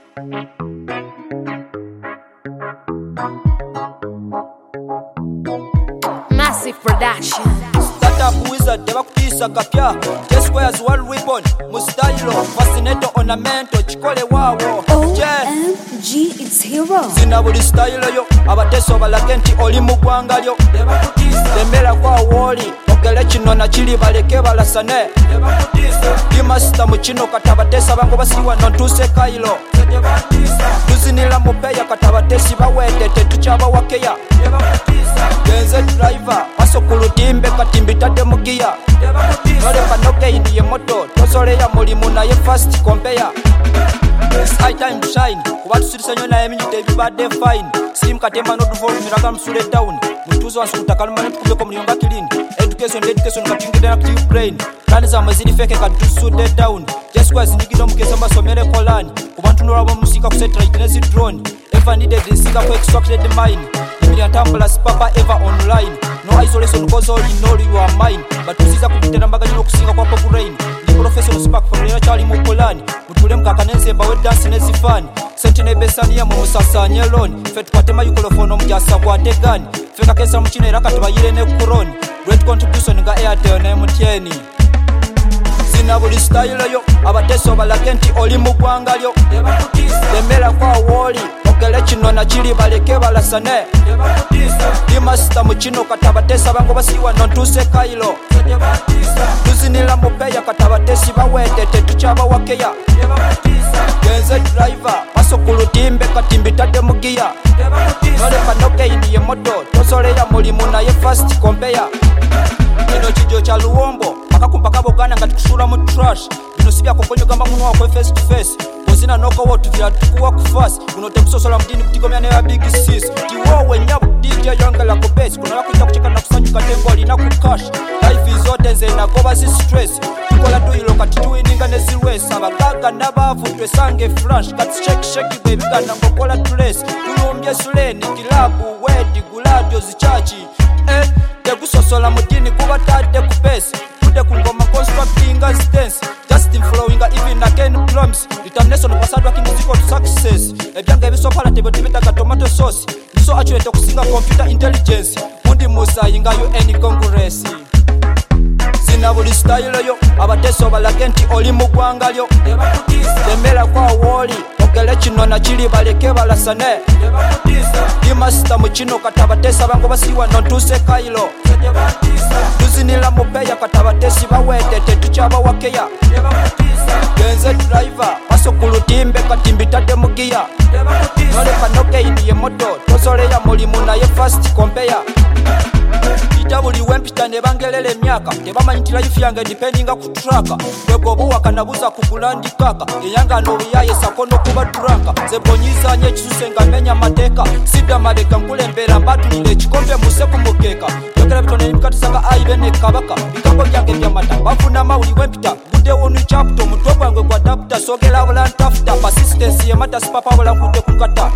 Massive production. Startup wizard tebakutisa kapya T-Square's one weapon Mustailo fascinator ornamento chikole wawo OMG, it's hero. Zina buli style yo abateso balage nti oli mu ggwanga lyo tembera kwa woli ogele kino na kiri baleke balasane dimasita mu kino katabatesa bango basiwa nontuse kailo tuzinira mu peya katabatesi bawede tetukyaba wakeya genze driver paso kulutimbe katimbi tate mugiya noleka nokeini ye moto tosoleya mulimu naye fast compare It's high time to shine kuba tusirisa nyo naye minyute ebibadde fine sim katemba noduvolumiraga musule down mutuzo wansukutaka lumane tukubeko muliyonga kilini education katingide na active brain plani zamwe ziri feke katusude down jesukwa zinyigido mukesa mbasomere kolani kubantu nolabo musika ku satellite nezi drone ever needed zinga ku extracted mine Tambula papa ever online no isolation cause all in all you are mine but tusiza kubitera mbaganya no kusinga kwa pop rain ni professional spark for the chali mu polani mutule mkakanenze bawe dance nezi fan sentine besania mu musasanye lone fet kwatema yukolofone omujasa kwa tegani feka kesa mchine era tubayire ne kuroni great contribution nga Airtel na MTN Zina buli style yo abateso balage nti oli mu ggwanga lyo tembera kwa woli ogele kino na kiri baleke balasane dimasita mu kino katabatesa bango basiwa nontuse kailo tuzinira mu peya katabatesi bawede tetukyaba wakeya genze driver paso kulutimbe katimbi tate mugiya noleka nokeini ye moto tosoleya mulimu naye fast compare kino kijo kya luwombo akakumpa bogana nga tukusula mu trash bino sibya kokonyo gamba muno wakwe face to face bozina noko wotu vya tukuwa kufasi kuno tekusosola mtini kutigomya neya big sis tiwowe nyabu DJ yongela ku base kuno yakuja kucheka na kusanyuka tengo alina ku cash life izote nze nagoba si stress tukola tuyilo kati tuininga nezirwesa abagaga n'abavu twesange flash kati shake baby gana ngokola tulesi tulumbye suleni kilabu wedi guladio zichachi tegusosola mutini kubatadde ku base tude ku ngoma constructing a stance just in flowing even again plums determination kwasadwa kingiziko to success ebyange ebisopala tebetibetaga tomato sauce so actually kusinga computer intelligence mundi musayinga yo any congress Zina buli style yo abateso balage nti oli mu ggwanga lyo tembera kwa woli ogele kino na kiri baleke balasane dimasita mu kino katabatesa bango basiwa nontuse kailo tuzinira mu peya katabatesi bawede tetukyaba wakeya genze driver paso kulutimbe katimbi tate mugiya noleka nokeini ye moto tosoleya mulimu naye fast compare ita buli wempita ne bangelele emyaka tebamanyitira life yange dependinga ku traka bwegobuwaka nabuza kugulandikaka eyanga n'obuyaye sako n'okuba duranka zebonyizanye ekisuse nga menya mateeka sidda mabega nkulembera mbatulira ekikombe muse ku mukeeka yogera bitone nimikatusanga aibe ne kabaka bigambo byange byamata bafuna mawuli wempita guddewo ni chapter omutwe gwange gwa daputa sogera bulantafuta persistence yemata sipapa bulankutte ku kata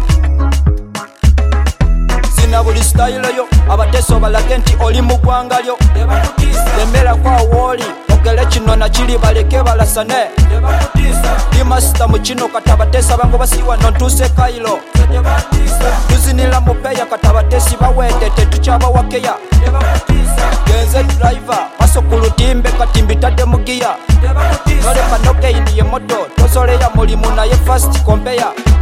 Zina buli style yo abateso balage nti oli mu ggwanga lyo tembera kwa woli ogele kino na kiri baleke balasane dimasita mu kino katabatesa bango basiwa nontuse kailo tuzinira mu peya katabatesi bawede tetukyaba wakeya genze driver paso kulutimbe katimbi tate mugiya noleka nokeini ye moto tosoleya mulimu naye fast compare